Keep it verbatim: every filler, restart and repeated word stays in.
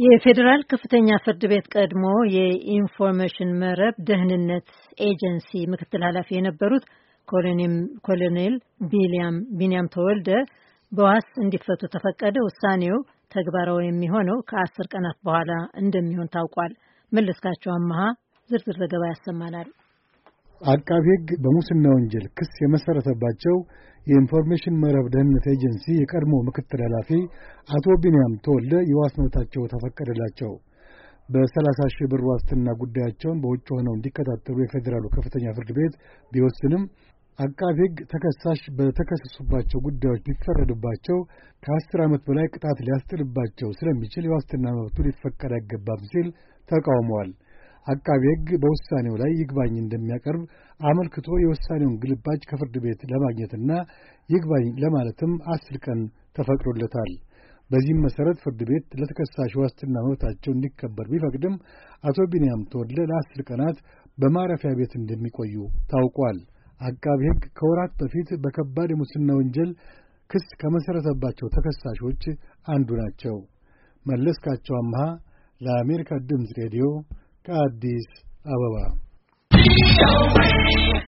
የፌዴራል ከፍተኛ ፍርድ ቤት ቀድሞ የኢንፎርሜሽን መረብ ደህንነት ኤጀንሲ ምክትል ኃላፊ የነበሩት ኮሎኔል ቢንያም ተወልደ በዋስ እንዲፈቱ ተፈቀደ። ውሳኔው ተግባራዊ የሚሆነው ከአስር ቀናት በኋላ እንደሚሆን ታውቋል። መለስካቸው አማሃ ዝርዝር ዘገባ ያሰማናል። አቃቤ ሕግ በሙስና ወንጀል ክስ የመሰረተባቸው የኢንፎርሜሽን መረብ ደህንነት ኤጀንሲ የቀድሞ ምክትል ኃላፊ አቶ ቢንያም ተወልደ የዋስ መብታቸው ተፈቀደላቸው። በሰላሳ ሺህ ብር ዋስትና ጉዳያቸውን በውጭ ሆነው እንዲከታተሉ የፌዴራሉ ከፍተኛ ፍርድ ቤት ቢወስንም አቃቤ ሕግ ተከሳሽ በተከሰሱባቸው ጉዳዮች ቢፈረድባቸው ከአስር ዓመት በላይ ቅጣት ሊያስጥልባቸው ስለሚችል የዋስትና መብቱ ሊፈቀድ አይገባም ሲል ተቃውሟል። አቃቤ ሕግ በውሳኔው ላይ ይግባኝ እንደሚያቀርብ አመልክቶ የውሳኔውን ግልባጭ ከፍርድ ቤት ለማግኘትና ይግባኝ ለማለትም አስር ቀን ተፈቅዶለታል። በዚህም መሰረት ፍርድ ቤት ለተከሳሽ ዋስትና መብታቸው እንዲከበር ቢፈቅድም አቶ ቢንያም ተወልደ ለአስር ቀናት በማረፊያ ቤት እንደሚቆዩ ታውቋል። አቃቤ ሕግ ከወራት በፊት በከባድ የሙስና ወንጀል ክስ ከመሰረተባቸው ተከሳሾች አንዱ ናቸው። መለስካቸው አማሃ ለአሜሪካ ድምፅ ሬዲዮ ከአዲስ አበባ